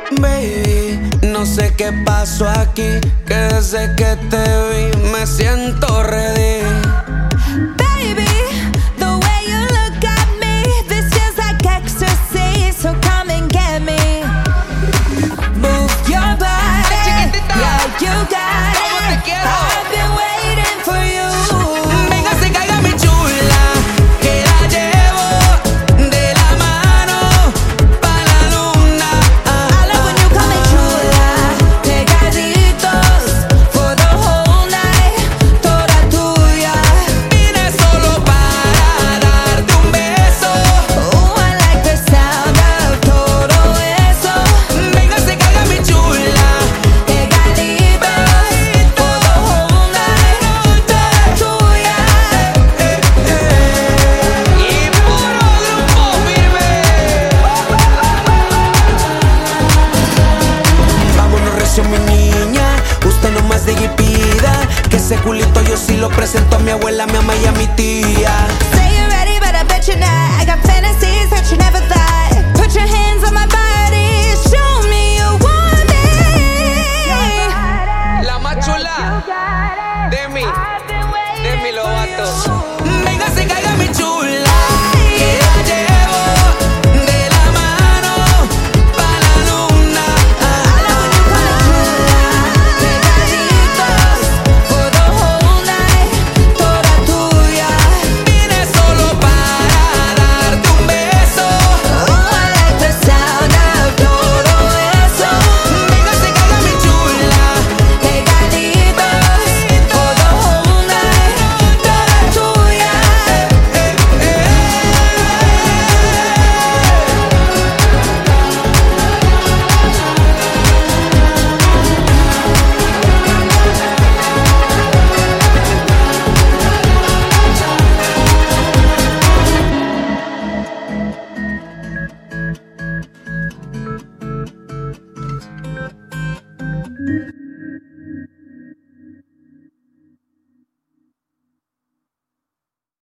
Baby, no sé qué pasó aquí, que desde que te vi me siento ready. Baby, the way you look at me, this feels like ecstasy, so come and get me. Move your body, yeah, you got it. I've been waiting for you. Venga, se caiga mi chula, que la llevo de la mano pa' la luna. I love when you call me chula, pegaditos for the whole night, toda tuya. Vine solo para darte un beso. Oh, I like the sound of todo eso. Venga, se caiga mi chula, Pegaditos for the whole night, toda tuya. y puro grupo firme. Vámonos recio, mi niña, usted nomás diga y pida, que ese culito yo sí lo presento a mi abuela, a mi mamá y a mi tía. Say you're ready, but I bet you're not. I got fantasies that you never thought. Put your hands on my body, show me you want me. La más chula, Demi Lovato.